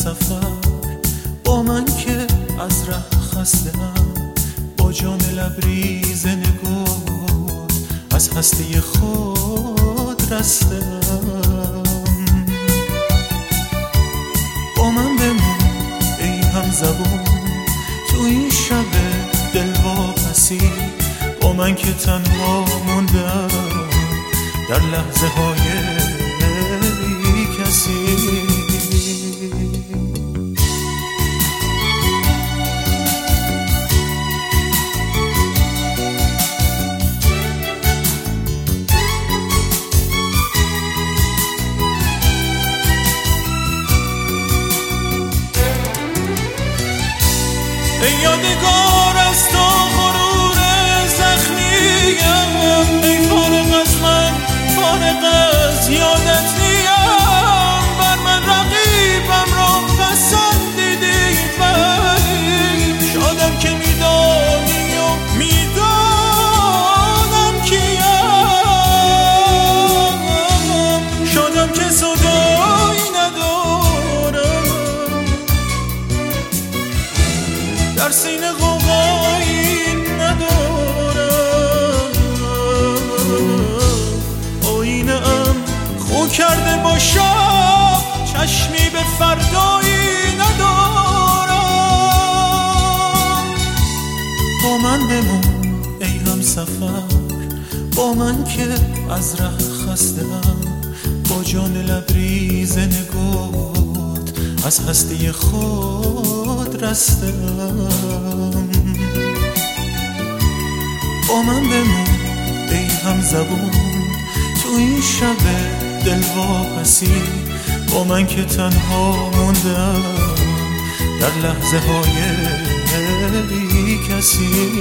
همسفر با من که از ره خسته‌ام، با جان لبریز نگات از هستی خود رسته‌ام. با من بمون ای همزبون تو این شب دلواپسی، با من که تنها موندم در لحظه های بی کسی. ای یادگار از تو غرور زخمیم، ای فارغ از من فارغ از یادت نیم. بر من رقیبم را پسندیدی ولی شادم که میدانی و میدانم کیم. شادم که صدایی ندارم، در سینه غوغایی ندارم. آینه ام خو کرده با شب، چشمی به فردایی ندارم. با من بمون ای همسفر، با من که از ره خسته‌ام، با جان لبریز نگات از هستی خود رسته‌ام. با من بمون ای همزبون تو این شب دلواپسی، با من که تنها موندم در لحظه های بی کسی.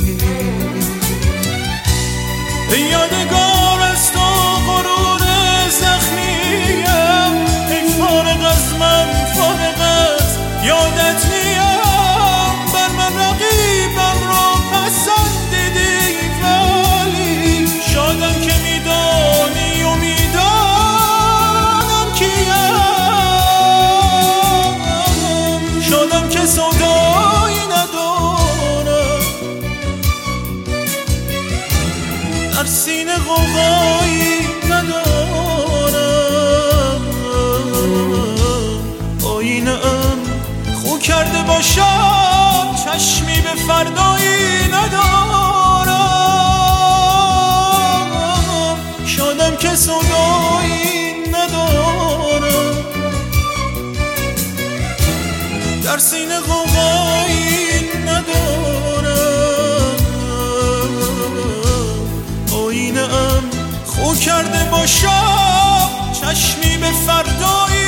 ای یادگار از تو غرور زخمیم، ای فارغ از من فارغ از یادت نیم. بر من رقیبم را پسندیدی ولی شادم که میدانی و میدانم کیم. شادم که سودایی ندارم، در سینه غوغایی ندارم. آینه ام خو کرده با شب، چشمی به فردایی ندارم. شادم که سودایی ندارم، در سینه غوغایی ندارم. آینه ام خو کرده با شب، چشمی به فردایی